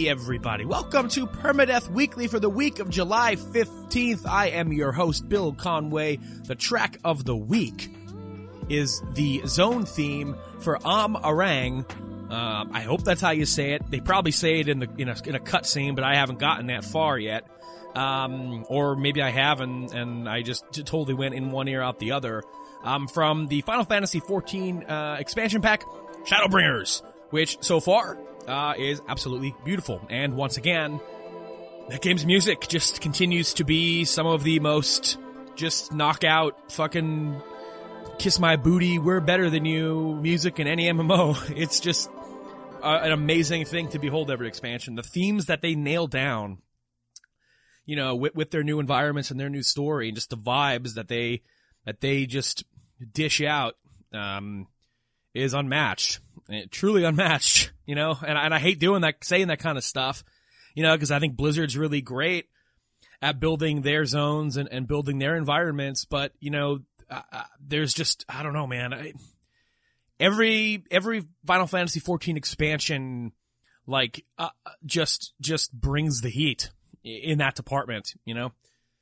everybody. Welcome to Permadeath Weekly for the week of July 15th. I am your host, Bill Conway. The track of the week is the Zone theme for Arang. I hope that's how you say it. They probably say it in a cutscene, but I haven't gotten that far yet. Or maybe I have, and I just totally went in one ear out the other. From the Final Fantasy XIV expansion pack, Shadowbringers, which so far is absolutely beautiful. And once again, that game's music just continues to be some of the most just knockout fucking kiss my booty, we're better than you music in any MMO. It's just an amazing thing to behold every expansion. The themes that they nail down, you know, with their new environments and their new story, and just the vibes that they just dish out, is unmatched. Truly unmatched, you know, and I hate saying that kind of stuff, you know, because I think Blizzard's really great at building their zones and building their environments, but, you know, there's just, I don't know, man. Every Final Fantasy XIV expansion, like, just brings the heat in that department, you know?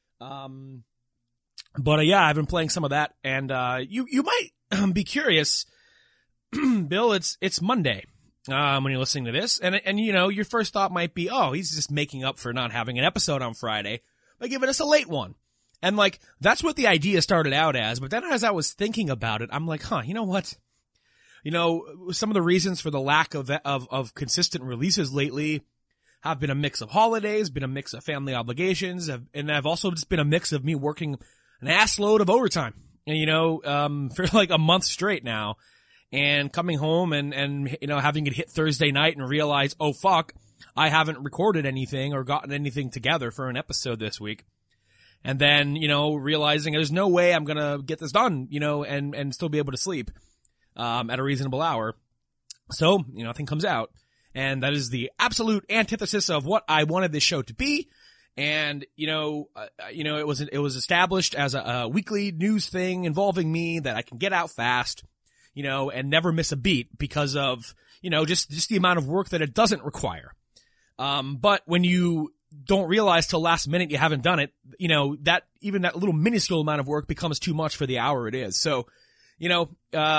But yeah, I've been playing some of that, and, you might be curious, Bill, it's Monday, when you're listening to this, and, you know, your first thought might be, oh, he's just making up for not having an episode on Friday by giving us a late one. And, like, that's what the idea started out as, but then as I was thinking about it, I'm like, you know what? You know, some of the reasons for the lack of consistent releases lately have been a mix of holidays, been a mix of family obligations, and have also just been a mix of me working an ass load of overtime, you know, for like a month straight now, and coming home and, you know, having it hit Thursday night and realize, oh fuck, I haven't recorded anything or gotten anything together for an episode this week. And then, you know, realizing there's no way I'm gonna get this done, you know, and still be able to sleep, at a reasonable hour. So, you know, nothing comes out. And that is the absolute antithesis of what I wanted this show to be. And, you know, it was established as a weekly news thing involving me that I can get out fast, you know, and never miss a beat because of, you know, just the amount of work that it doesn't require. But when you don't realize till last minute you haven't done it, you know, that even that little minuscule amount of work becomes too much for the hour it is. So, you know,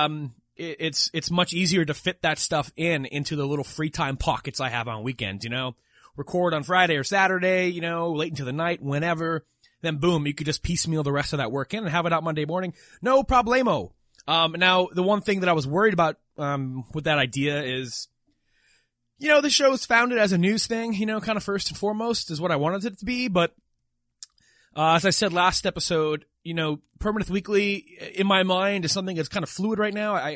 it's much easier to fit that stuff into the little free time pockets I have on weekends, you know, record on Friday or Saturday, you know, late into the night, whenever, then boom, you could just piecemeal the rest of that work in and have it out Monday morning. No problemo. Now the one thing that I was worried about, with that idea is, you know, the show is founded as a news thing, you know, kind of first and foremost is what I wanted it to be. But, as I said last episode, you know, Permadeath Weekly in my mind is something that's kind of fluid right now.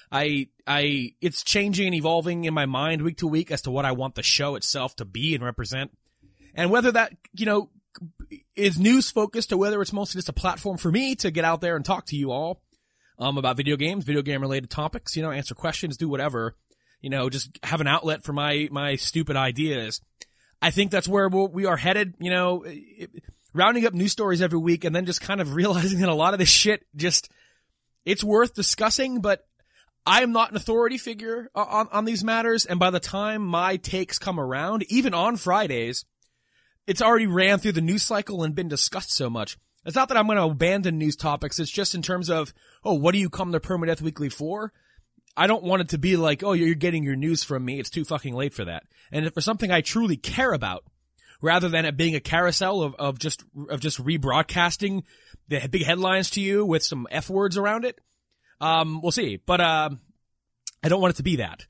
It's changing and evolving in my mind week to week as to what I want the show itself to be and represent. And whether that, you know, is news focused or whether it's mostly just a platform for me to get out there and talk to you all, about video games, video game related topics, you know, answer questions, do whatever. You know, just have an outlet for my stupid ideas. I think that's where we are headed, you know, rounding up news stories every week and then just kind of realizing that a lot of this shit it's worth discussing, but I am not an authority figure on these matters. And by the time my takes come around, even on Fridays, it's already ran through the news cycle and been discussed so much. It's not that I'm going to abandon news topics. It's just in terms of, oh, what do you come to Permadeath Weekly for? I don't want it to be like, oh, you're getting your news from me. It's too fucking late for that. And if for something I truly care about, rather than it being a carousel of just rebroadcasting the big headlines to you with some F words around it, we'll see. But, I don't want it to be that.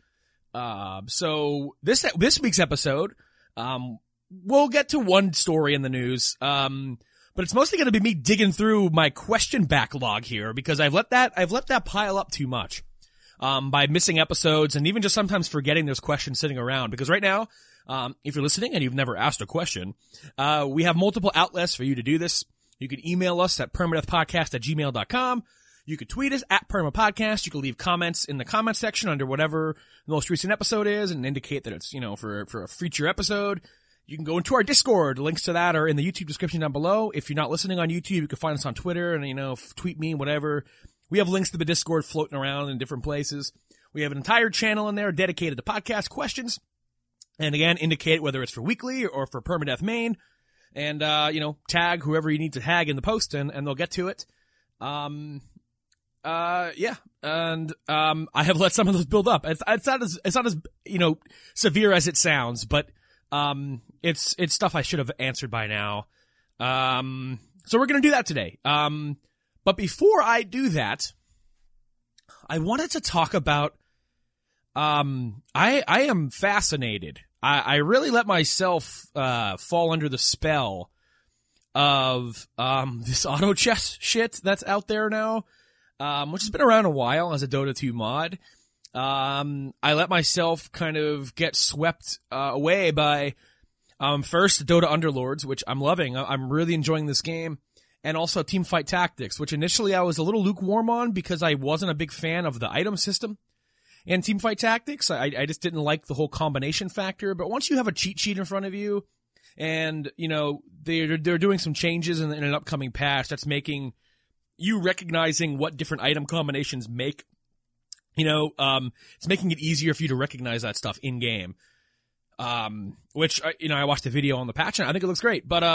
So this week's episode, we'll get to one story in the news. But it's mostly going to be me digging through my question backlog here because I've let that pile up too much. By missing episodes and even just sometimes forgetting there's questions sitting around. Because right now, if you're listening and you've never asked a question, we have multiple outlets for you to do this. You can email us at permadeathpodcast@gmail.com. You could tweet us at permapodcast. You can leave comments in the comment section under whatever the most recent episode is and indicate that it's, you know, for a future episode. You can go into our Discord. Links to that are in the YouTube description down below. If you're not listening on YouTube, you can find us on Twitter and, you know, tweet me, whatever. We have links to the Discord floating around in different places. We have an entire channel in there dedicated to podcast questions. And again, indicate whether it's for weekly or for permadeath main. And, tag whoever you need to tag in the post and they'll get to it. Yeah. And, I have let some of those build up. It's not as, severe as it sounds, but, it's stuff I should have answered by now. So we're going to do that today. But before I do that, I wanted to talk about, I am fascinated. I really let myself, fall under the spell of, this auto chess shit that's out there now, which has been around a while as a Dota 2 mod. I let myself kind of get swept, away by, first Dota Underlords, which I'm loving. I'm really enjoying this game. And also Teamfight Tactics, which initially I was a little lukewarm on because I wasn't a big fan of the item system. And Teamfight Tactics, I just didn't like the whole combination factor. But once you have a cheat sheet in front of you, and they're doing some changes in an upcoming patch that's making you recognizing what different item combinations make. It's making it easier for you to recognize that stuff in game. Which I watched the video on the patch and I think it looks great. But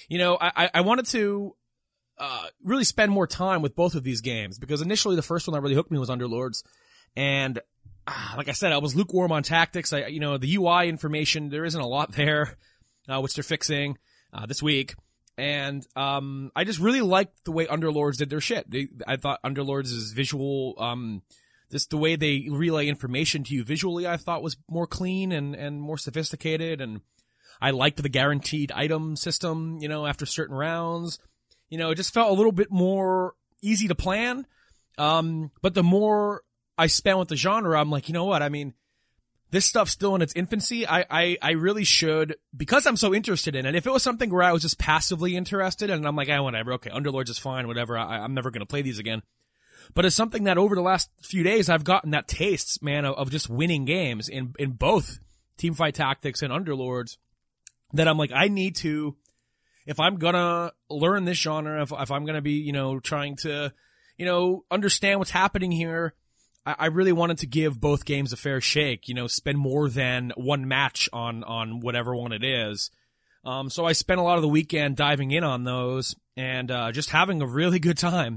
I wanted to really spend more time with both of these games because initially the first one that really hooked me was Underlords, and like I said, I was lukewarm on Tactics. The UI information, there isn't a lot there, which they're fixing, this week. And, I just really liked the way Underlords did their shit. I thought Underlords' visual, the way they relay information to you visually, I thought was more clean and more sophisticated. And I liked the guaranteed item system, after certain rounds. It just felt a little bit more easy to plan. But the more I spent with the genre, I'm like, you know what? I mean, this stuff's still in its infancy. I really should, because I'm so interested in it. If it was something where I was just passively interested and I'm like, whatever. Okay. Underlords is fine. Whatever. I'm never going to play these again. But it's something that over the last few days, I've gotten that taste, man, of just winning games in both Teamfight Tactics and Underlords, that I'm like, I need to, if I'm gonna learn this genre, if I'm gonna be, trying to, understand what's happening here, I really wanted to give both games a fair shake, spend more than one match on whatever one it is. So I spent a lot of the weekend diving in on those and, just having a really good time,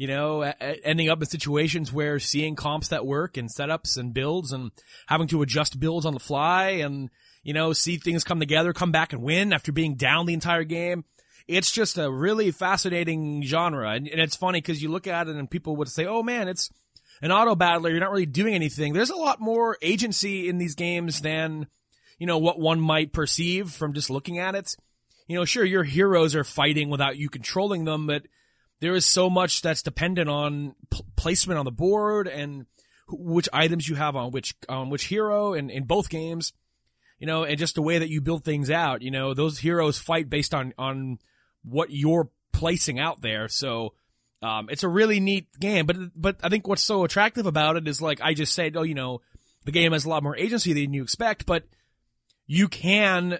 ending up in situations where seeing comps that work and setups and builds and having to adjust builds on the fly and, see things come together, come back and win after being down the entire game. It's just a really fascinating genre. And it's funny because you look at it and people would say, oh man, it's an auto battler. You're not really doing anything. There's a lot more agency in these games than, what one might perceive from just looking at it. Sure, your heroes are fighting without you controlling them, but there is so much that's dependent on placement on the board and which items you have on which hero in both games, and just the way that you build things out. Those heroes fight based on what you're placing out there. So, it's a really neat game, but I think what's so attractive about it is, like I just said, the game has a lot more agency than you expect, but you can,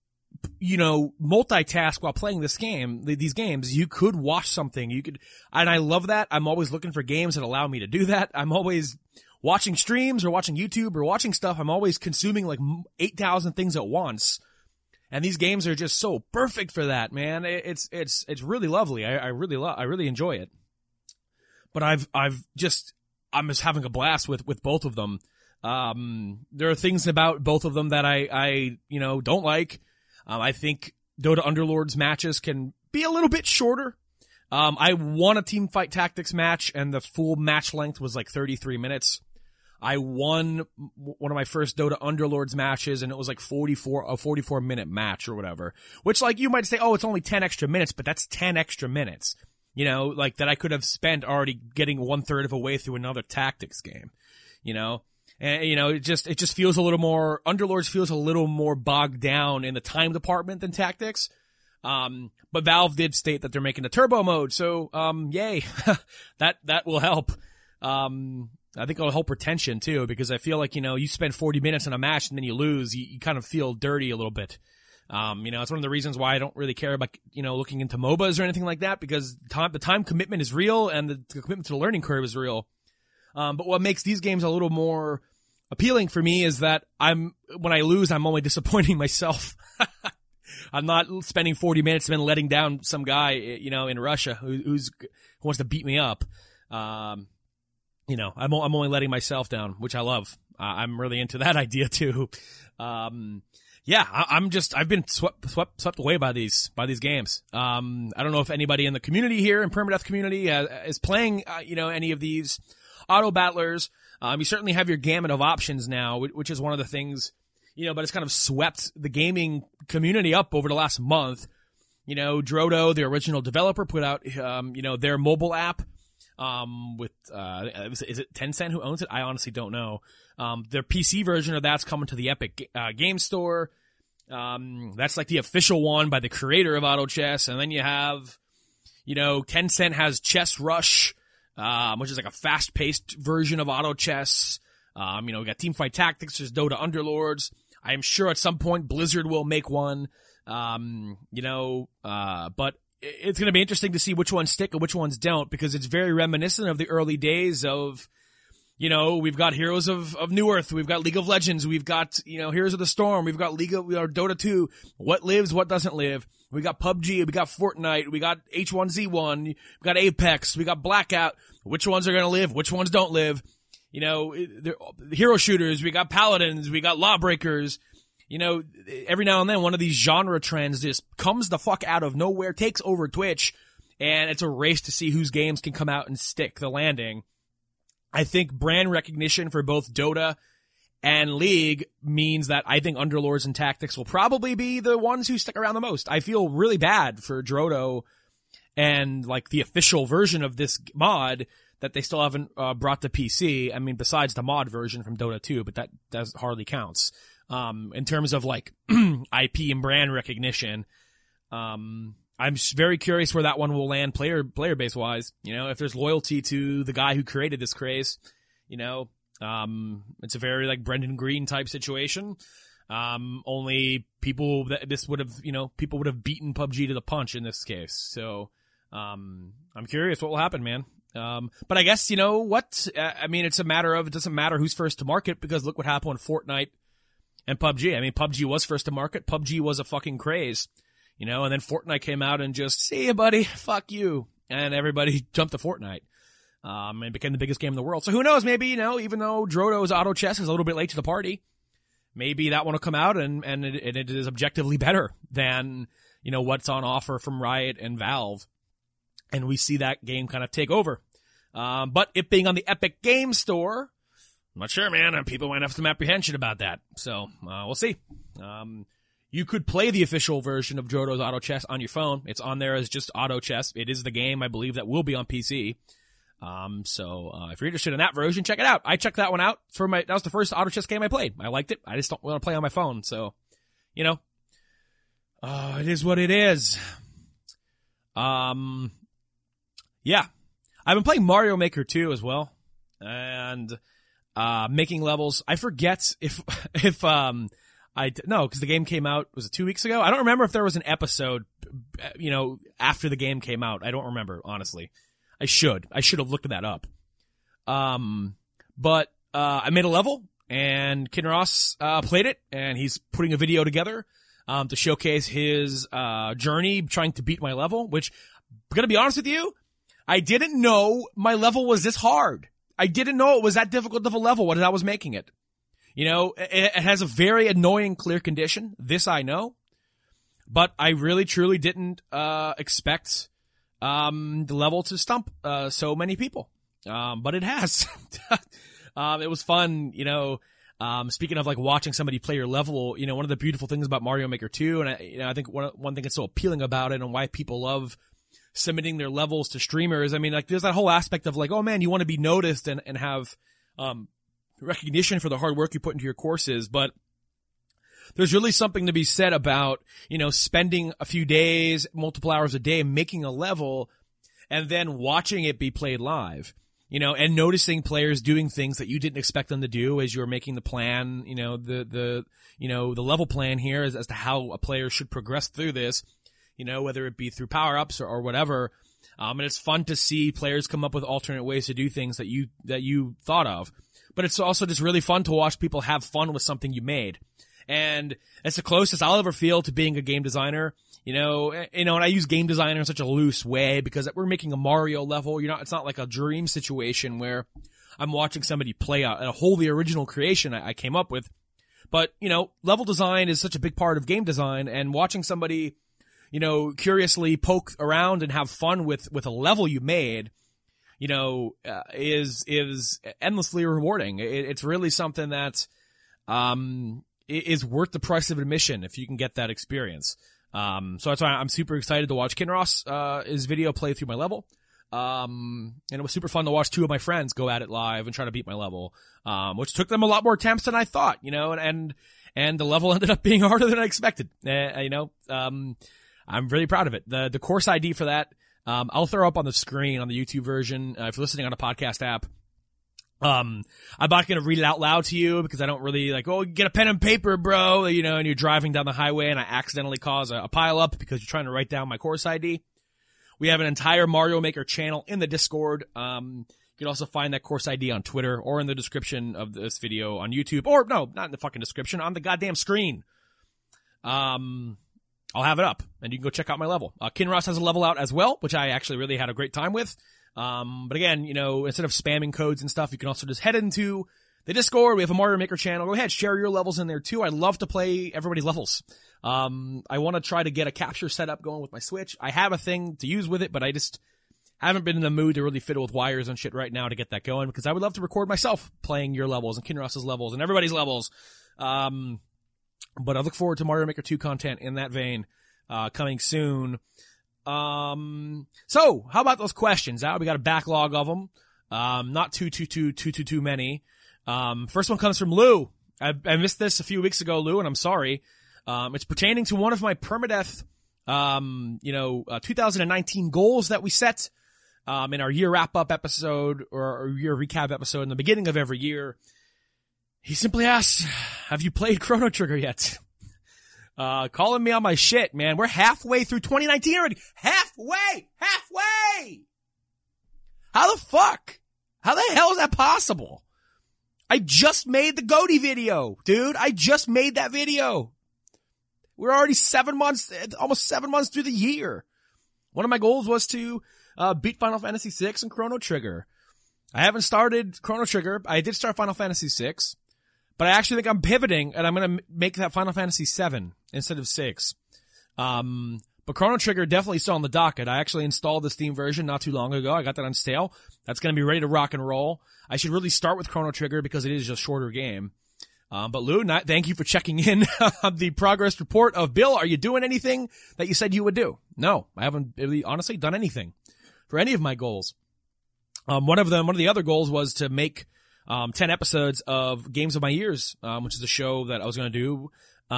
multitask while playing this game, these games. You could watch something, and I love that. I'm always looking for games that allow me to do that. I'm always watching streams or watching YouTube or watching stuff. I'm always consuming like 8,000 things at once. And these games are just so perfect for that, man. It's really lovely. I really enjoy it. But I'm just having a blast with both of them. There are things about both of them that I don't like. I think Dota Underlords matches can be a little bit shorter. I won a Teamfight Tactics match and the full match length was like 33 minutes. I won one of my first Dota Underlords matches and it was like a 44 minute match or whatever. Which, like, you might say, oh, it's only 10 extra minutes, but that's 10 extra minutes. Like that I could have spent already getting 1/3 of a way through another Tactics game. And it just feels a little more, Underlords feels a little more bogged down in the time department than Tactics. But Valve did state that they're making a turbo mode, so yay. that will help. I think it'll help retention too, because I feel like, you spend 40 minutes in a match and then you lose, you kind of feel dirty a little bit. It's one of the reasons why I don't really care about, looking into MOBAs or anything like that, because the time commitment is real and the commitment to the learning curve is real. But what makes these games a little more, appealing for me is that when I lose, I'm only disappointing myself. I'm not spending 40 minutes and then letting down some guy, in Russia who wants to beat me up. I'm only letting myself down, which I love. I'm really into that idea too. I've been swept away by these games. I don't know if anybody in the community here, in permadeath community, is playing, any of these auto battlers. You certainly have your gamut of options now, which is one of the things, but it's kind of swept the gaming community up over the last month. Drodo, the original developer, put out, their mobile app, is it Tencent who owns it? I honestly don't know. Their PC version of that's coming to the Epic Game Store. That's like the official one by the creator of Auto Chess. And then you have, Tencent has Chess Rush, which is like a fast-paced version of Auto Chess. We got Teamfight Tactics, there's Dota Underlords. I am sure at some point Blizzard will make one. But it's going to be interesting to see which ones stick and which ones don't, because it's very reminiscent of the early days of, we've got Heroes of New Earth, we've got League of Legends, we've got, Heroes of the Storm, we've got Dota 2, what lives, what doesn't live. We got PUBG, we got Fortnite, we got H1Z1, we got Apex, we got Blackout. Which ones are going to live? Which ones don't live? The hero shooters, we got Paladins, we got Lawbreakers. Every now and then one of these genre trends just comes the fuck out of nowhere, takes over Twitch, and it's a race to see whose games can come out and stick the landing. I think brand recognition for both Dota and League means that I think Underlords and Tactics will probably be the ones who stick around the most. I feel really bad for Drodo and like the official version of this mod that they still haven't brought to PC. I mean, besides the mod version from Dota 2, but that hardly counts. In terms of like IP and brand recognition, I'm very curious where that one will land player base wise. If there's loyalty to the guy who created this craze, it's a very like Brendan Green type situation. Only people that this would have, people would have beaten PUBG to the punch in this case. So, I'm curious what will happen, man. But I guess, it's a matter of, it doesn't matter who's first to market, because look what happened with Fortnite and PUBG. I mean, PUBG was first to market. PUBG was a fucking craze, and then Fortnite came out and just, see ya, buddy, fuck you. And everybody jumped to Fortnite. And became the biggest game in the world. So who knows, maybe, even though Drodo's Auto Chess is a little bit late to the party, maybe that one will come out and it is objectively better than, what's on offer from Riot and Valve. And we see that game kind of take over. But it being on the Epic Game Store, I'm not sure, man. People might have some apprehension about that. So, we'll see. You could play the official version of Drodo's Auto Chess on your phone. It's on there as just Auto Chess. It is the game, I believe, that will be on PC. If you're interested in that version, check it out. I checked that one out that was the first Auto Chess game I played. I liked it. I just don't want to play on my phone. So, it is what it is. Yeah. I've been playing Mario Maker 2 as well. And, making levels. I forget if because the game came out, was it 2 weeks ago? I don't remember if there was an episode, after the game came out. I don't remember, honestly. I should have looked that up. But I made a level, and Kinross played it, and he's putting a video together to showcase his journey trying to beat my level, which, I'm gonna be honest with you, I didn't know my level was this hard. I didn't know it was that difficult of a level when I was making it. It has a very annoying clear condition. This I know. But I really, truly didn't expect the level to stump so many people. But it has. It was fun, speaking of like watching somebody play your level, one of the beautiful things about Mario Maker 2, and I think one thing that's so appealing about it and why people love submitting their levels to streamers. I mean, like, there's that whole aspect of like, oh man, you want to be noticed and have recognition for the hard work you put into your courses, but there's really something to be said about, spending a few days, multiple hours a day making a level and then watching it be played live, and noticing players doing things that you didn't expect them to do as you were making the plan, the level plan here as to how a player should progress through this, whether it be through power-ups or whatever. And it's fun to see players come up with alternate ways to do things that you thought of. but it's also just really fun to watch people have fun with something you made. And it's the closest I'll ever feel to being a game designer. And I use game designer in such a loose way because we're making a Mario level. It's not like a dream situation where I'm watching somebody play a wholly original creation I came up with. But, level design is such a big part of game design, and watching somebody, curiously poke around and have fun with a level you made, is endlessly rewarding. It's really something that, is worth the price of admission if you can get that experience. So that's why I'm super excited to watch Kinross, his video play through my level. And it was super fun to watch two of my friends go at it live and try to beat my level, which took them a lot more attempts than I thought, and the level ended up being harder than I expected. I'm really proud of it. The course ID for that, I'll throw up on the screen on the YouTube version, if you're listening on a podcast app. I'm not going to read it out loud to you because I don't really get a pen and paper, bro, and you're driving down the highway and I accidentally cause a pile up because you're trying to write down my course ID. We have an entire Mario Maker channel in the Discord. You can also find that course ID on Twitter or in the description of this video on YouTube, or no, not in the fucking description, on the goddamn screen. I'll have it up and you can go check out my level. Kinross has a level out as well, which I actually really had a great time with. But again, instead of spamming codes and stuff, you can also just head into the Discord. We have a Mario Maker channel. Go ahead, share your levels in there too. I love to play everybody's levels. I want to try to get a capture setup going with my Switch. I have a thing to use with it, but I just haven't been in the mood to really fiddle with wires and shit right now to get that going, because I would love to record myself playing your levels and Kinross's levels and everybody's levels. But I look forward to Mario Maker 2 content in that vein, coming soon. So how about those questions? We got a backlog of them. Not too many. First one comes from Lou. I missed this a few weeks ago, Lou, and I'm sorry. It's pertaining to one of my permadeath, 2019 goals that we set, in our year wrap-up episode or our year recap episode in the beginning of every year. He simply asks, have you played Chrono Trigger yet? Calling me on my shit, man. We're halfway through 2019 already. Halfway! How the fuck? How the hell is that possible? I just made the Goaty video, dude. I just made that video. We're already almost 7 months through the year. One of my goals was to beat Final Fantasy VI and Chrono Trigger. I haven't started Chrono Trigger. I did start Final Fantasy VI, but I actually think I'm pivoting and I'm going to make that Final Fantasy VII instead of 6. But Chrono Trigger definitely still on the docket. I actually installed the Steam version not too long ago. I got that on sale. That's going to be ready to rock and roll. I should really start with Chrono Trigger because it is a shorter game. But Lou, thank you for checking in on the progress report of Bill. Are you doing anything that you said you would do? No, I haven't really honestly done anything for any of my goals. One of the other goals was to make 10 episodes of Games of My Years, which is a show that I was going to do.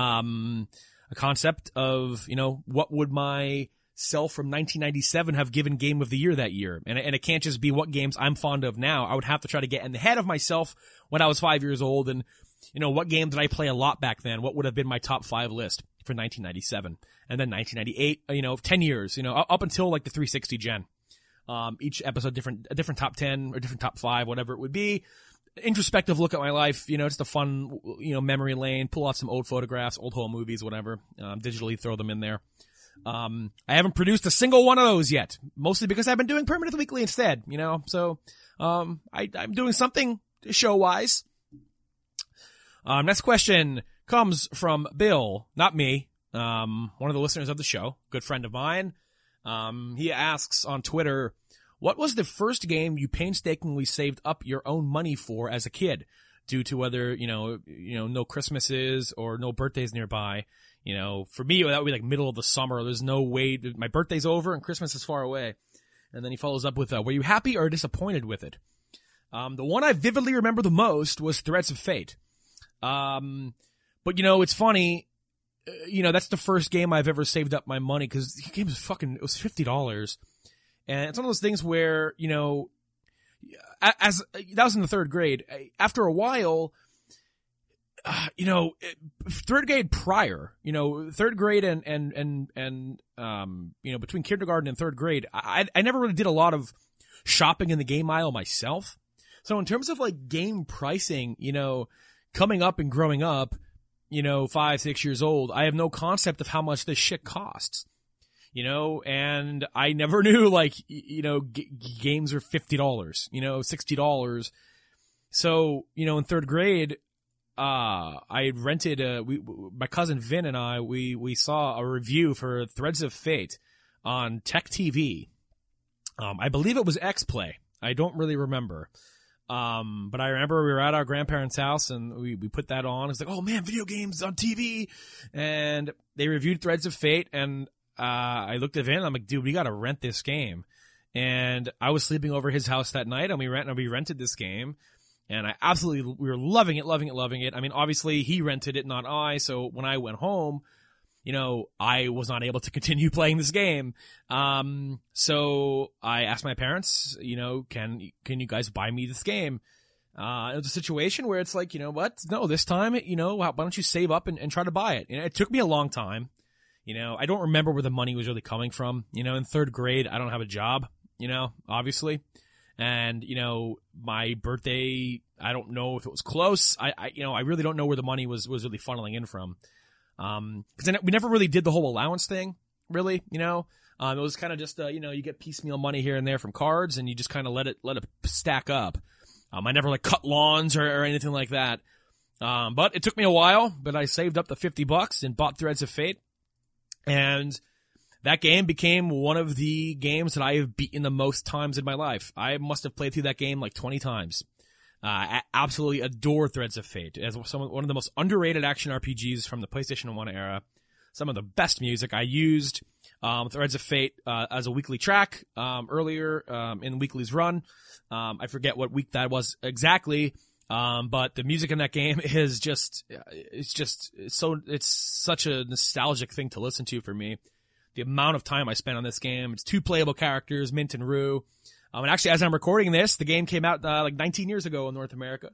A concept of, what would my self from 1997 have given Game of the Year that year? And it can't just be what games I'm fond of now. I would have to try to get in the head of myself when I was 5 years old and, what game did I play a lot back then? What would have been my top 5 list for 1997? And then 1998, 10 years, up until like the 360 gen. Each episode a different top 10 or different top 5, whatever it would be. Introspective look at my life, just a fun, memory lane, pull off some old photographs, old home movies, whatever, digitally throw them in there. I haven't produced a single one of those yet, mostly because I've been doing Permanent Weekly instead, so, I'm doing something show-wise. Next question comes from Bill, not me, one of the listeners of the show, good friend of mine. He asks on Twitter, what was the first game you painstakingly saved up your own money for as a kid, due to whether, no Christmases or no birthdays nearby? For me, that would be like middle of the summer. There's no way my birthday's over and Christmas is far away. And then he follows up with, were you happy or disappointed with it? The one I vividly remember the most was Threads of Fate. But it's funny, that's the first game I've ever saved up my money, because the game was it was $50. And it's one of those things where, as that was in the third grade. After a while, third grade prior, third grade and between kindergarten and third grade, I never really did a lot of shopping in the game aisle myself. So in terms of like game pricing, coming up and growing up, 5, 6 years old, I have no concept of how much this shit costs. And I never knew like, games are $50, $60. So, in third grade, I rented, my cousin Vin and we saw a review for Threads of Fate on Tech TV. I believe it was X-Play. I don't really remember. But I remember we were at our grandparents' house and we put that on. It's like, oh man, video games on TV. And they reviewed Threads of Fate and, I looked at Vin. I'm like, dude, we got to rent this game. And I was sleeping over his house that night and we rented this game. And we were loving it. I mean, obviously he rented it, not I. So when I went home, I was not able to continue playing this game. So I asked my parents, can you guys buy me this game? It was a situation where it's like, what? No, this time, why don't you save up and try to buy it? It took me a long time. I don't remember where the money was really coming from. In third grade, I don't have a job, obviously. And, my birthday, I don't know if it was close. I really don't know where the money was really funneling in from. Cause we never really did the whole allowance thing, really, it was kind of just, you get piecemeal money here and there from cards and you just kind of let it stack up. I never like cut lawns or anything like that. But it took me a while, but I saved up the $50 and bought Threads of Fate. And that game became one of the games that I have beaten the most times in my life. I must have played through that game like 20 times. I absolutely adore Threads of Fate as one of the most underrated action RPGs from the PlayStation 1 era. Some of the best music. I used Threads of Fate as a weekly track earlier in Weekly's run. I forget what week that was exactly. But the music in that game is it's such a nostalgic thing to listen to for me. The amount of time I spent on this game. It's 2 playable characters, Mint and Rue. And actually, as I'm recording this, the game came out like 19 years ago in North America.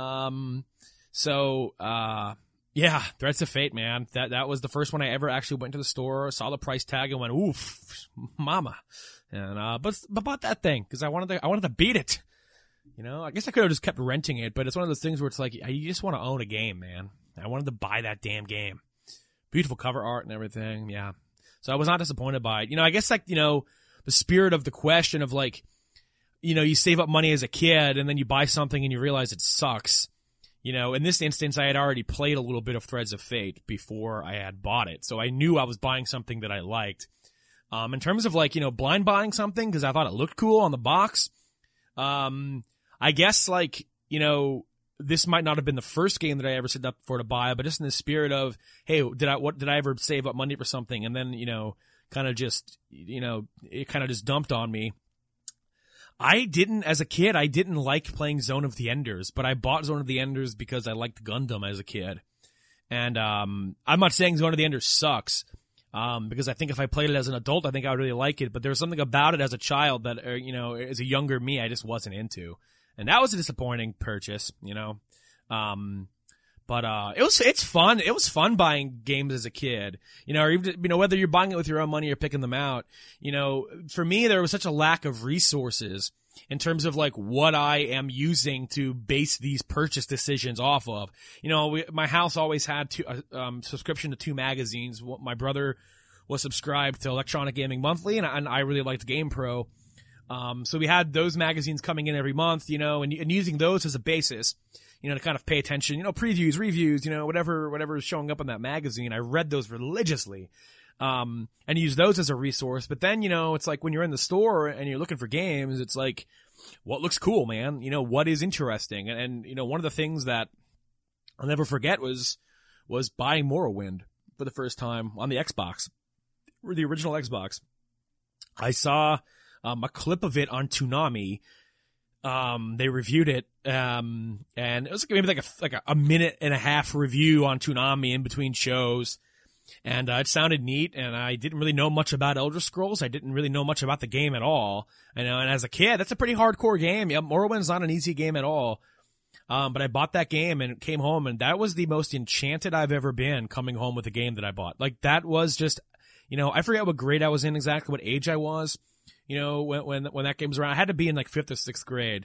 Yeah, Threads of Fate, man. That was the first one I ever actually went to the store, saw the price tag, and went, "Oof, mama!" And but bought that thing because I wanted to beat it. I guess I could have just kept renting it, but it's one of those things where it's like you just want to own a game, man. I wanted to buy that damn game. Beautiful cover art and everything, yeah. So I was not disappointed by it. I guess like the spirit of the question of like, you save up money as a kid and then you buy something and you realize it sucks. In this instance, I had already played a little bit of Threads of Fate before I had bought it. So I knew I was buying something that I liked. In terms of like, blind buying something because I thought it looked cool on the box. I guess like, this might not have been the first game that I ever signed up for to buy, but just in the spirit of, hey, did I ever save up money for something? And then, kind of just, it kind of just dumped on me. As a kid, I didn't like playing Zone of the Enders, but I bought Zone of the Enders because I liked Gundam as a kid. And, I'm not saying Zone of the Enders sucks, because I think if I played it as an adult, I think I would really like it, but there was something about it as a child that, as a younger me, I just wasn't into. And that was a disappointing purchase, but it's fun. It was fun buying games as a kid, or even, whether you're buying it with your own money or picking them out. For me, there was such a lack of resources in terms of like what I am using to base these purchase decisions off of. My house always had subscription to 2 magazines. My brother was subscribed to Electronic Gaming Monthly, and I really liked GamePro. So we had those magazines coming in every month, and using those as a basis, to kind of pay attention, previews, reviews, whatever is showing up in that magazine. I read those religiously, and use those as a resource. But then, it's like when you're in the store and you're looking for games, it's like, what looks cool, man? What is interesting? And one of the things that I'll never forget was buying Morrowind for the first time on the Xbox, or the original Xbox. I saw a clip of it on Toonami. They reviewed it, and it was maybe like a minute and a half review on Toonami in between shows. And it sounded neat, and I didn't really know much about Elder Scrolls. I didn't really know much about the game at all. And as a kid, that's a pretty hardcore game. Yeah, Morrowind's not an easy game at all. But I bought that game and came home, and that was the most enchanted I've ever been coming home with a game that I bought. Like, that was just, I forget what grade I was in exactly, what age I was. When that game was around, I had to be in like 5th or 6th grade.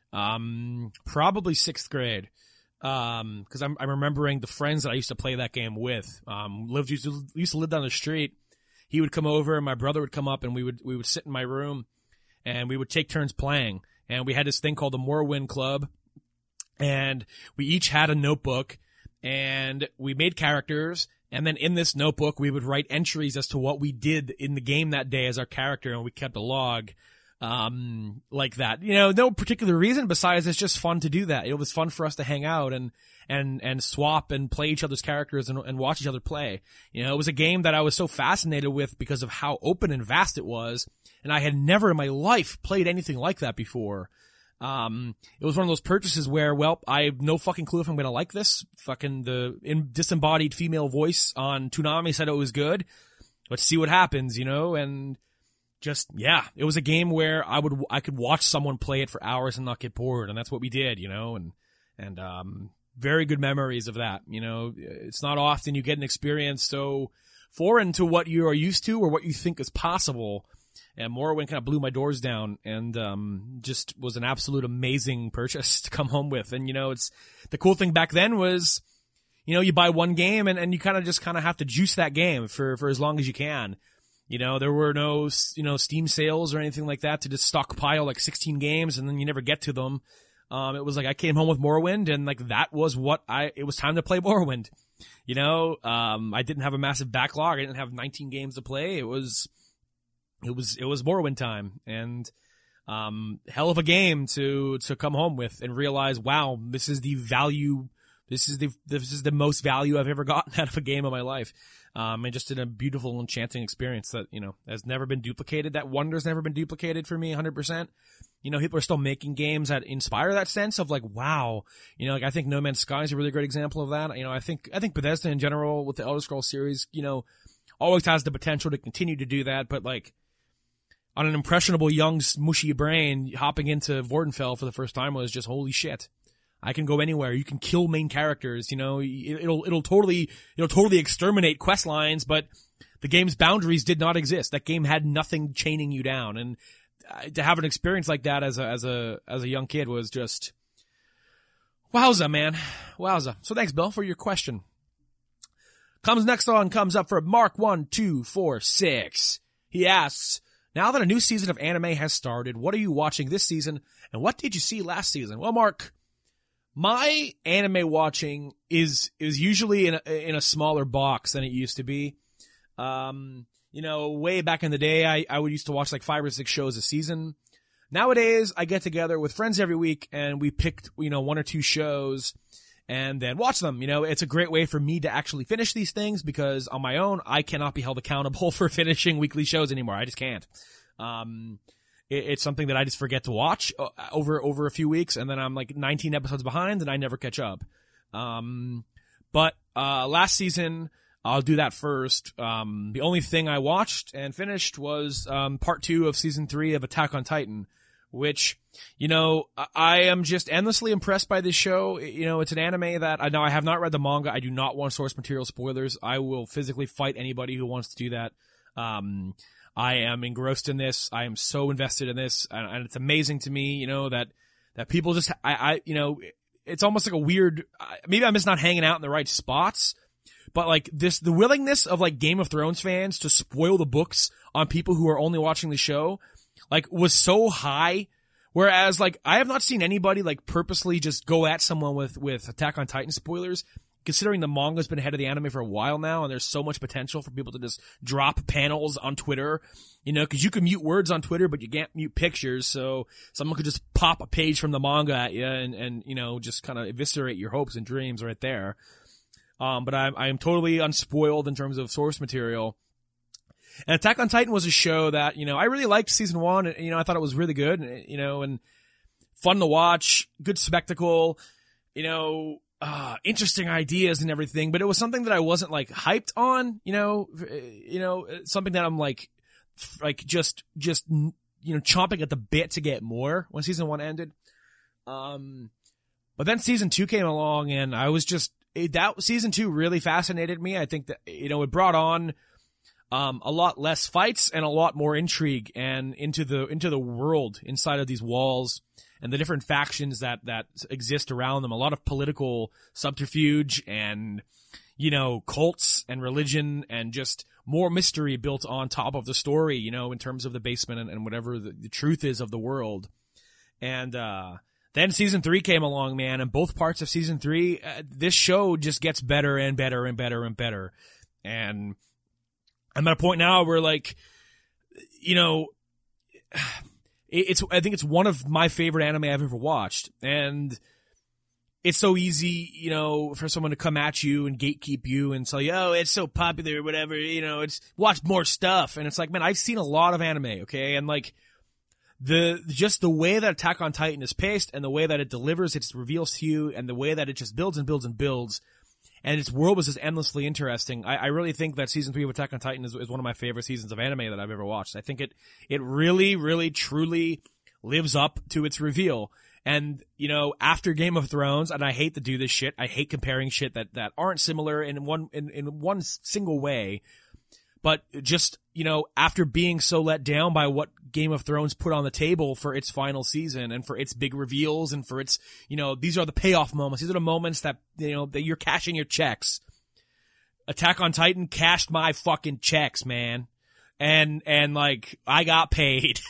Probably 6th grade. Cause I'm remembering the friends that I used to play that game with, used to live down the street. He would come over and my brother would come up and we would sit in my room and we would take turns playing. And we had this thing called the Morrowind Club, and we each had a notebook and we made characters. And then in this notebook, we would write entries as to what we did in the game that day as our character, and we kept a log. Like that, no particular reason besides it's just fun to do that. It was fun for us to hang out and swap and play each other's characters and watch each other play. It was a game that I was so fascinated with because of how open and vast it was. And I had never in my life played anything like that before. It was one of those purchases where, well, I have no fucking clue if I'm going to like this. Fucking the disembodied female voice on Toonami said it was good. Let's see what happens, and just, yeah, it was a game where I could watch someone play it for hours and not get bored, and that's what we did, and very good memories of that, it's not often you get an experience so foreign to what you are used to or what you think is possible, and Morrowind kind of blew my doors down, and just was an absolute amazing purchase to come home with, and it's, the cool thing back then was, you buy one game and you kind of have to juice that game for as long as you can. There were no, Steam sales or anything like that to just stockpile like 16 games and then you never get to them. It was like I came home with Morrowind and like that was it was time to play Morrowind. I didn't have a massive backlog. I didn't have 19 games to play. It was Morrowind time, and hell of a game to come home with and realize, wow, this is the value. This is the most value I've ever gotten out of a game in my life. And just in a beautiful, enchanting experience that, has never been duplicated. That wonder's never been duplicated for me 100%. People are still making games that inspire that sense of like, wow. I think No Man's Sky is a really great example of that. I think Bethesda in general with the Elder Scrolls series, always has the potential to continue to do that. But like, on an impressionable young, mushy brain, hopping into Vordenfell for the first time was just holy shit. I can go anywhere. You can kill main characters, it'll totally exterminate quest lines, but the game's boundaries did not exist. That game had nothing chaining you down. And to have an experience like that as a young kid was just wowza, man. Wowza. So thanks, Bill, for your question. Comes up for Mark1246. He asks, now that a new season of anime has started, what are you watching this season and what did you see last season? Well, Mark, my anime watching is usually in a smaller box than it used to be. Way back in the day, I would used to watch like 5 or 6 shows a season. Nowadays, I get together with friends every week and we picked, 1 or 2 shows and then watch them. It's a great way for me to actually finish these things because on my own, I cannot be held accountable for finishing weekly shows anymore. I just can't. It's something that I just forget to watch over a few weeks, and then I'm like 19 episodes behind, and I never catch up. But last season, I'll do that first. The only thing I watched and finished was part 2 of season 3 of Attack on Titan, which, I am just endlessly impressed by this show. It's an anime that I have not read the manga. I do not want source material spoilers. I will physically fight anybody who wants to do that. I am engrossed in this. I am so invested in this, and it's amazing to me, that people just, it's almost like a weird, maybe I'm just not hanging out in the right spots, but like the willingness of like Game of Thrones fans to spoil the books on people who are only watching the show, like was so high. Whereas like, I have not seen anybody like purposely just go at someone with Attack on Titan spoilers. Considering the manga's been ahead of the anime for a while now, and there's so much potential for people to just drop panels on Twitter, because you can mute words on Twitter, but you can't mute pictures, so someone could just pop a page from the manga at you and just kind of eviscerate your hopes and dreams right there. But I am totally unspoiled in terms of source material. And Attack on Titan was a show that, I really liked season 1, I thought it was really good, and fun to watch, good spectacle, interesting ideas and everything, but it was something that I wasn't like hyped on, something that I'm like just chomping at the bit to get more when season 1 ended. But then season 2 came along and I was just, that season 2 really fascinated me. I think that, it brought on a lot less fights and a lot more intrigue and into the world inside of these walls and the different factions that exist around them. A lot of political subterfuge and, you know, cults and religion and just more mystery built on top of the story, you know, in terms of the basement and whatever the truth is of the world. And, then season 3 came along, man, and both parts of season 3, this show just gets better and better and better and better. And I'm at a point now where, like, you know, I think it's one of my favorite anime I've ever watched. And it's so easy, you know, for someone to come at you and gatekeep you and tell you, oh, it's so popular or whatever, you know, it's watch more stuff. And it's like, man, I've seen a lot of anime, okay? And, like, just the way that Attack on Titan is paced and the way that it delivers its reveals to you and the way that it just builds and builds and builds and its world was just endlessly interesting. I really think that season 3 of Attack on Titan is one of my favorite seasons of anime that I've ever watched. I think it really, really, truly lives up to its reveal. And, you know, after Game of Thrones, and I hate to do this shit, I hate comparing shit that aren't similar in one single way. But just, you know, after being so let down by what Game of Thrones put on the table for its final season and for its big reveals and for its, you know, these are the payoff moments. These are the moments that, you know, that you're cashing your checks. Attack on Titan cashed my fucking checks, man. And like, I got paid.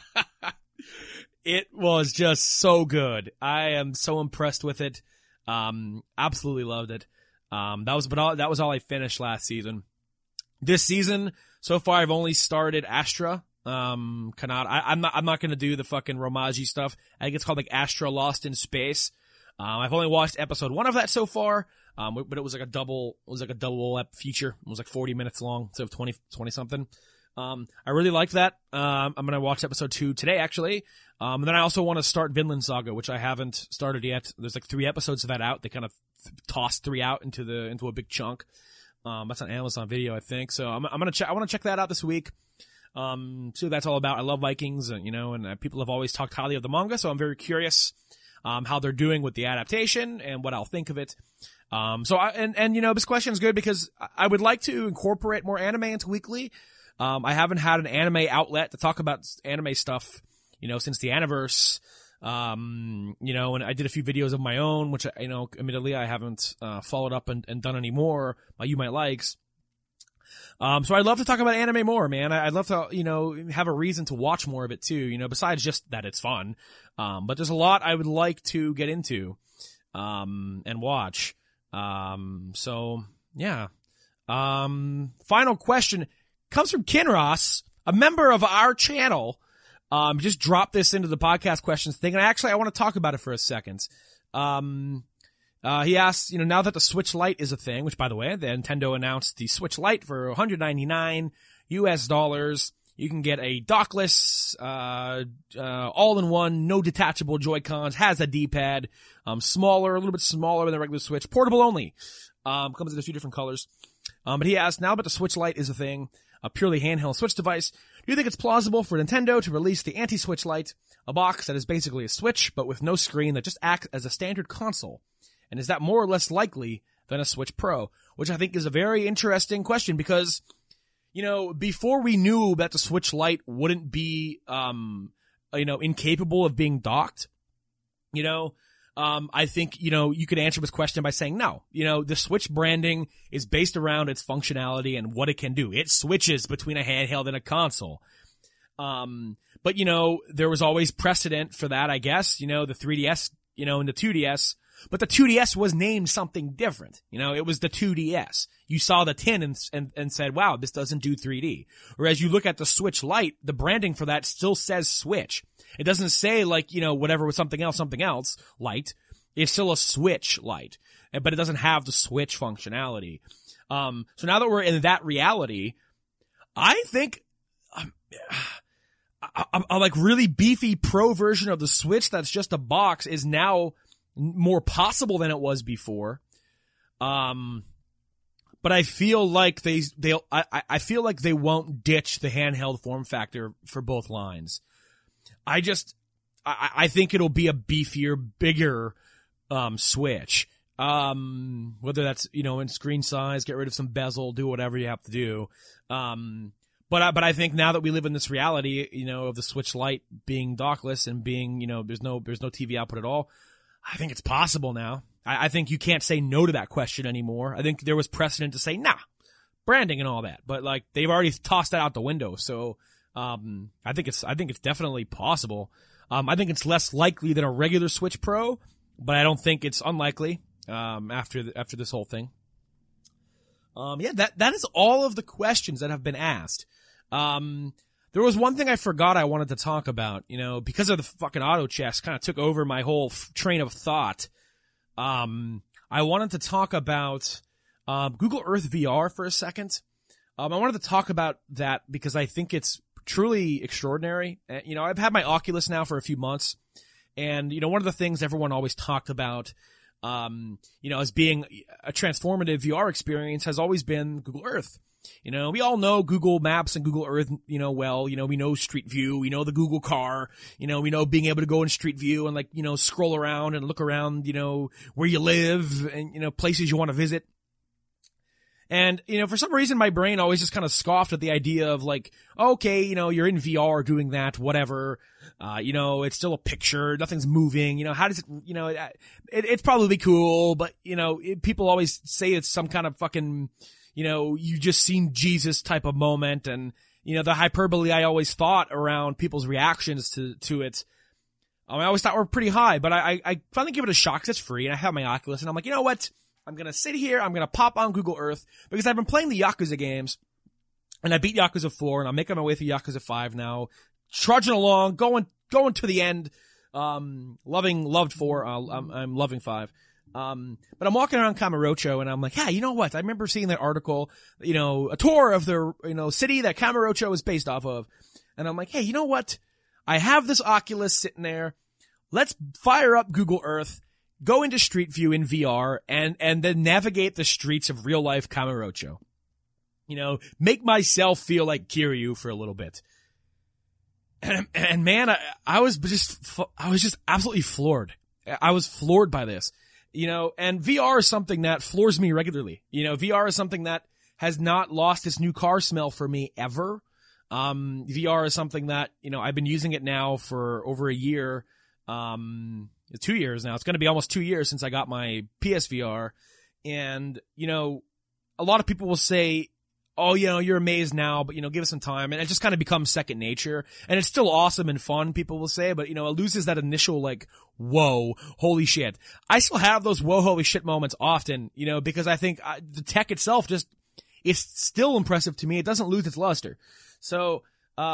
It was just so good. I am so impressed with it. Absolutely loved it. That was all I finished last season. This season, so far, I've only started Astra. I'm not gonna do the fucking Romaji stuff. I think it's called like Astra Lost in Space. I've only watched episode 1 of that so far. But it was like a double feature. It was like 40 minutes long instead of 20 something. I really liked that. I'm gonna watch episode 2 today, actually. And then I also want to start Vinland Saga, which I haven't started yet. There's like 3 episodes of that out. They kind of tossed 3 out into a big chunk. That's on Amazon Video, I think. So I want to check that out this week. See what that's all about. I love Vikings, you know, and people have always talked highly of the manga, so I'm very curious, how they're doing with the adaptation and what I'll think of it. You know, this question is good because I would like to incorporate more anime into weekly. I haven't had an anime outlet to talk about anime stuff, you know, since the Aniverse. You know, and I did a few videos of my own, which, you know, admittedly I haven't, followed up and done any more by You Might Likes. So I'd love to talk about anime more, man. I'd love to, you know, have a reason to watch more of it too, you know, besides just that it's fun. But there's a lot I would like to get into, and watch. So yeah. Final question comes from Kinross, a member of our channel. Just drop this into the podcast questions thing. And actually, I want to talk about it for a second. He asks, you know, now that the Switch Lite is a thing, which by the way, the Nintendo announced the Switch Lite for $199 US. You can get a dockless, all-in-one, no detachable Joy-Cons, has a D-pad, smaller, a little bit smaller than the regular Switch, portable only. Comes in a few different colors. But he asked, now that the Switch Lite is a thing, a purely handheld Switch device, do you think it's plausible for Nintendo to release the anti-Switch Lite, a box that is basically a Switch, but with no screen that just acts as a standard console? And is that more or less likely than a Switch Pro? Which I think is a very interesting question because, you know, before we knew that the Switch Lite wouldn't be, you know, incapable of being docked, you know, I think, you know, you could answer this question by saying no. You know, the Switch branding is based around its functionality and what it can do. It switches between a handheld and a console. But, you know, there was always precedent for that, I guess. You know, the 3DS, you know, and the 2DS. But the 2DS was named something different. You know, it was the 2DS. You saw the tin and said, wow, this doesn't do 3D. Whereas you look at the Switch Lite, the branding for that still says Switch. It doesn't say like, you know, whatever with something else, Lite. It's still a Switch Lite. But it doesn't have the Switch functionality. So now that we're in that reality, I think a like really beefy pro version of the Switch that's just a box is now more possible than it was before. But I feel like I feel like they won't ditch the handheld form factor for both lines. I think it'll be a beefier, bigger, Switch. Whether that's, in screen size, get rid of some bezel, do whatever you have to do. But I think now that we live in this reality, of the Switch Lite being dockless and being, there's no TV output at all, I think it's possible now. I think you can't say no to that question anymore. I think there was precedent to say, nah, branding and all that, but like they've already tossed that out the window. So, I think it's definitely possible. I think it's less likely than a regular Switch Pro, but I don't think it's unlikely, after this whole thing. That is all of the questions that have been asked. There was one thing I forgot I wanted to talk about, because of the fucking auto chess kind of took over my whole train of thought. I wanted to talk about, Google Earth VR for a second. I wanted to talk about that because I think it's truly extraordinary. I've had my Oculus now for a few months, and, one of the things everyone always talked about, as being a transformative VR experience has always been Google Earth. We all know Google Maps and Google Earth, well, we know Street View, we know the Google car, we know being able to go in Street View and scroll around and look around, where you live and, places you want to visit. And, for some reason my brain always just kind of scoffed at the idea of okay, you're in VR doing that, whatever. It's still a picture, nothing's moving, how does it, it's probably cool, but, people always say it's some kind of fucking, you just seen Jesus type of moment, and, the hyperbole I always thought around people's reactions to it, I always thought were pretty high, but I finally give it a shot because it's free, and I have my Oculus, and I'm like, you know what? I'm gonna sit here, I'm gonna pop on Google Earth, because I've been playing the Yakuza games, and I beat Yakuza 4, and I'm making my way through Yakuza 5 now, trudging along, going to the end, loved 4, I'm loving 5. But I'm walking around Kamurocho and I'm like, yeah, you know what? I remember seeing that article, a tour of the, city that Kamurocho is based off of. And I'm like, hey, you know what? I have this Oculus sitting there. Let's fire up Google Earth, go into Street View in VR and then navigate the streets of real life Kamurocho. Make myself feel like Kiryu for a little bit. And man, I was just absolutely floored. I was floored by this. And VR is something that floors me regularly. VR is something that has not lost its new car smell for me ever. VR is something that, I've been using it now for over a year, 2 years now. It's going to be almost 2 years since I got my PSVR. And, a lot of people will say, oh, you're amazed now, but, give it some time. And it just kind of becomes second nature. And it's still awesome and fun, people will say, but, it loses that initial, whoa, holy shit. I still have those whoa, holy shit moments often, because I think the tech itself it's still impressive to me. It doesn't lose its luster. So,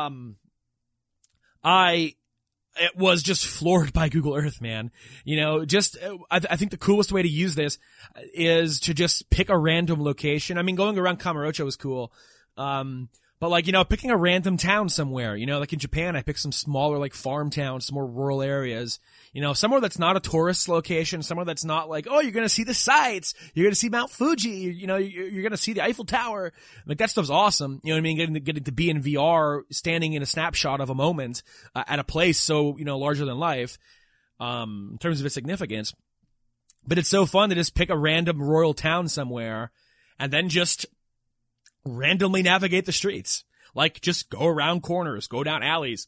it was just floored by Google Earth, man. I think the coolest way to use this is to just pick a random location. I mean, going around Kamurocho is cool. But picking a random town somewhere, like in Japan, I picked some smaller, farm towns, some more rural areas, somewhere that's not a tourist location, somewhere that's not oh, you're going to see the sights, you're going to see Mount Fuji, you're going to see the Eiffel Tower. That stuff's awesome. You know what I mean? Getting to be in VR, standing in a snapshot of a moment, at a place so, larger than life, in terms of its significance. But it's so fun to just pick a random rural town somewhere and then just randomly navigate the streets. Just go around corners, go down alleys,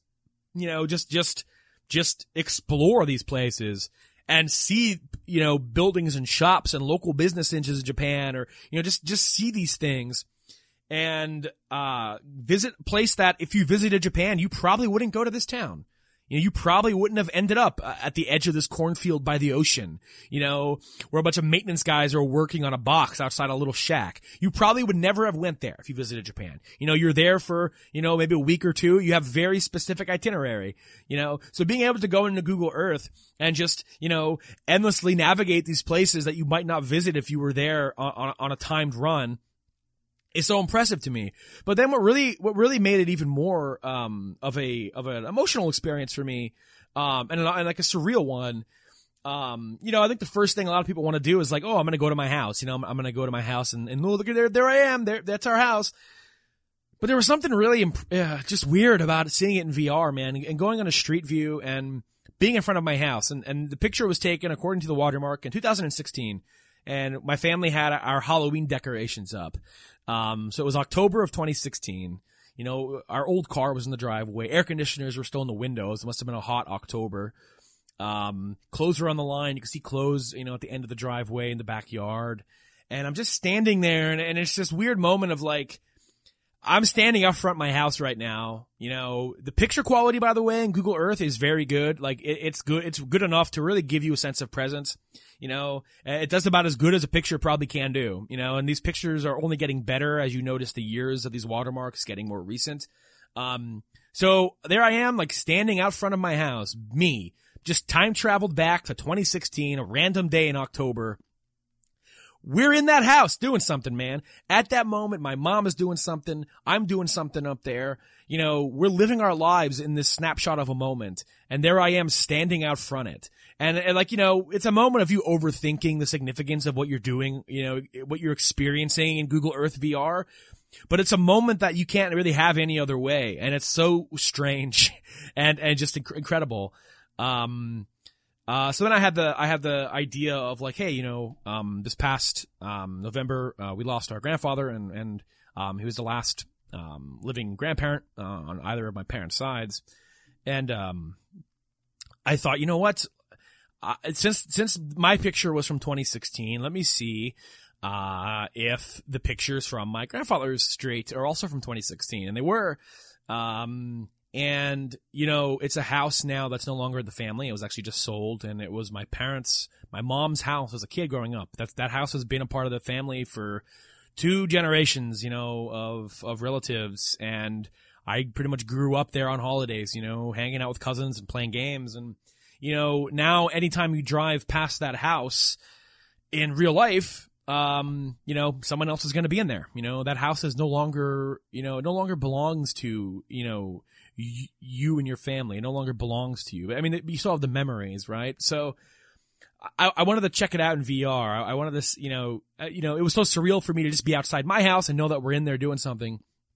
just explore these places and see, buildings and shops and local businesses in Japan, or, just see these things and, visit a place that if you visited Japan, you probably wouldn't go to this town. You probably wouldn't have ended up at the edge of this cornfield by the ocean, where a bunch of maintenance guys are working on a box outside a little shack. You probably would never have went there if you visited Japan. You're there for, maybe a week or two. You have very specific itinerary, so being able to go into Google Earth and just, endlessly navigate these places that you might not visit if you were there on a timed run is so impressive to me. But then what really made it even more, of an emotional experience for me, and like a surreal one, I think the first thing a lot of people want to do is oh, I'm going to go to my house. I'm going to go to my house and look at there I am. That's our house. But there was something really, just weird about seeing it in VR, man, and going on a Street View and being in front of my house. And the picture was taken according to the watermark in 2016. and my family had our Halloween decorations up. So it was October of 2016. You know, our old car was in the driveway. Air conditioners were still in the windows. It must have been a hot October. Clothes were on the line. You could see clothes, you know, at the end of the driveway in the backyard. And I'm just standing there, and it's this weird moment of like, I'm standing up front of my house right now. You know, the picture quality, by the way, in Google Earth is very good. Like, it's good. It's good enough to really give you a sense of presence. You know, it does about as good as a picture probably can do. You know, and these pictures are only getting better as you notice the years of these watermarks getting more recent. So there I am, like standing out front of my house, me, just time traveled back to 2016, a random day in October. We're in that house doing something, man. At that moment, my mom is doing something. I'm doing something up there. You know, we're living our lives in this snapshot of a moment. And there I am standing out front it. And like, you know, it's a moment of you overthinking the significance of what you're doing, you know, what you're experiencing in Google Earth VR. But it's a moment that you can't really have any other way. And it's so strange and just incredible. So then I had the idea of like, hey, you know, this past, November, we lost our grandfather and he was the last, living grandparent, on either of my parents' sides. And, I thought, you know what? Since my picture was from 2016, let me see, if the pictures from my grandfather's street are also from 2016. And they were, and, you know, it's a house now that's no longer the family. It was actually just sold, and it was my mom's house as a kid growing up. That house has been a part of the family for 2 generations, you know, of relatives. And I pretty much grew up there on holidays, you know, hanging out with cousins and playing games. And, you know, now anytime you drive past that house in real life, you know, someone else is going to be in there. You know, that house is no longer, you know, it no longer belongs to, you know, you and your family. It no longer belongs to you. I mean, you still have the memories, right? So I wanted to check it out in VR. I wanted this, you know, it was so surreal for me to just be outside my house and know that we're in there doing something.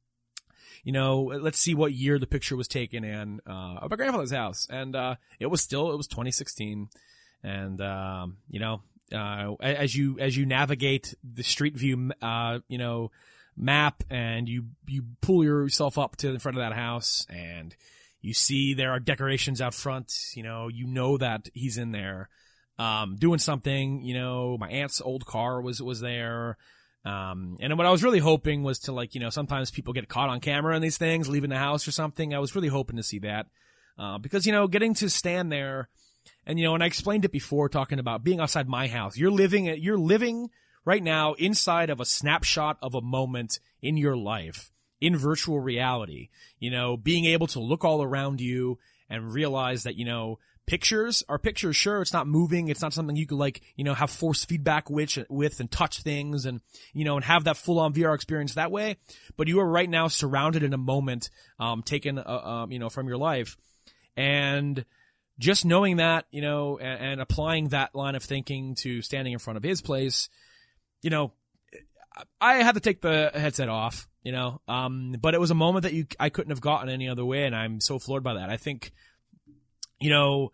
You know, let's see what year the picture was taken in, of my grandfather's house. And, it was 2016. And, you know, as you navigate the Street View, you know, map, and you pull yourself up to the front of that house, and you see there are decorations out front. You know that he's in there, doing something. You know, my aunt's old car was there. And what I was really hoping was to, like, you know, sometimes people get caught on camera in these things, leaving the house or something. I was really hoping to see that, because, you know, getting to stand there, and, you know, and I explained it before talking about being outside my house. You're living right now inside of a snapshot of a moment in your life, in virtual reality. You know, being able to look all around you and realize that, you know, pictures are pictures. Sure, it's not moving. It's not something you could, like, you know, have force feedback with and touch things and, you know, and have that full on VR experience that way. But you are right now surrounded in a moment, taken, you know, from your life. And just knowing that, you know, and applying that line of thinking to standing in front of his place, you know, I had to take the headset off, you know, but it was a moment that I couldn't have gotten any other way. And I'm so floored by that. I think, you know,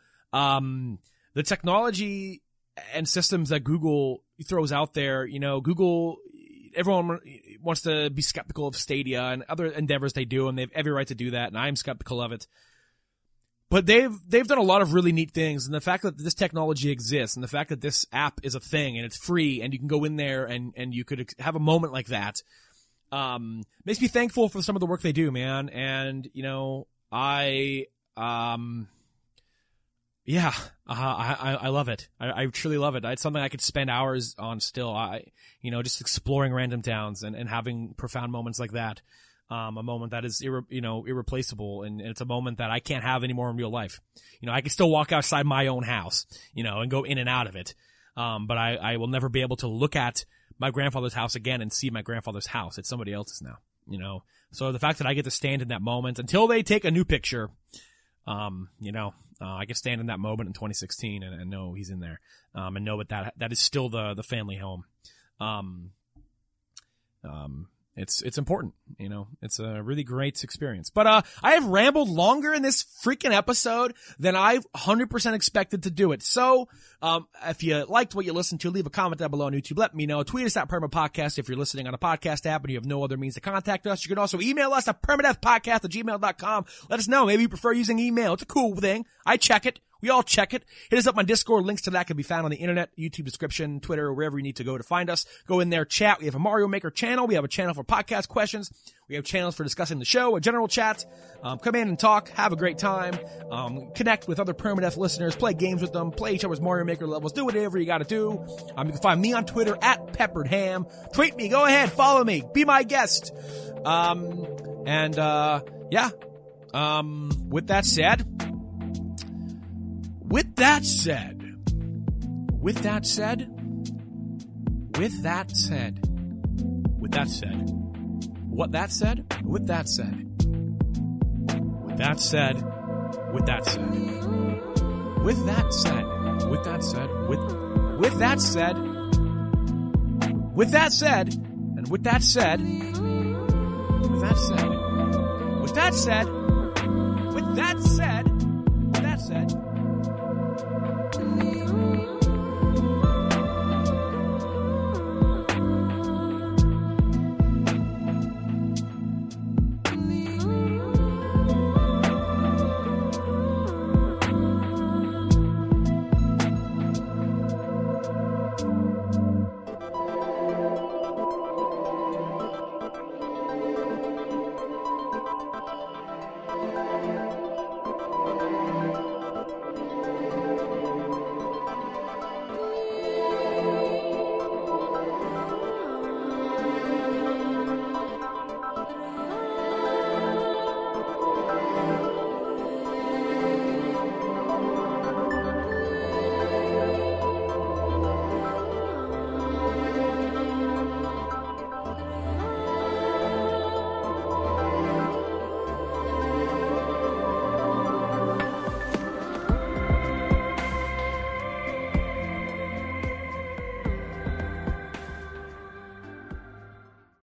the technology and systems that Google throws out there, you know, everyone wants to be skeptical of Stadia and other endeavors they do, and they have every right to do that, and I'm skeptical of it. But they've done a lot of really neat things, and the fact that this technology exists, and the fact that this app is a thing, and it's free, and you can go in there and you could have a moment like that, makes me thankful for some of the work they do, man. And, you know, I love it. I truly love it. It's something I could spend hours on still. You know, just exploring random towns and having profound moments like that. A moment that is, irreplaceable, and it's a moment that I can't have anymore in real life. You know, I can still walk outside my own house, you know, and go in and out of it. But I will never be able to look at my grandfather's house again and see my grandfather's house. It's somebody else's now, you know. So the fact that I get to stand in that moment until they take a new picture, you know, I can stand in that moment in 2016 and know he's in there, and know that is still the family home. It's important, you know, it's a really great experience. But, I have rambled longer in this freaking episode than I've 100% expected to do it. So, if you liked what you listened to, leave a comment down below on YouTube. Let me know. Tweet us at PermaPodcast if you're listening on a podcast app and you have no other means to contact us. You can also email us at permadeathpodcast@gmail.com. Let us know. Maybe you prefer using email. It's a cool thing. I check it. We all check it. Hit us up on Discord. Links to that can be found on the internet, YouTube description, Twitter, or wherever you need to go to find us. Go in there, chat. We have a Mario Maker channel. We have a channel for podcast questions. We have channels for discussing the show, a general chat. Come in and talk. Have a great time. Connect with other Permadeath listeners. Play games with them. Play each other's Mario Maker levels. Do whatever you gotta do. You can find me on Twitter at PepperedHam. Tweet me. Go ahead. Follow me. Be my guest. With that said, what that said,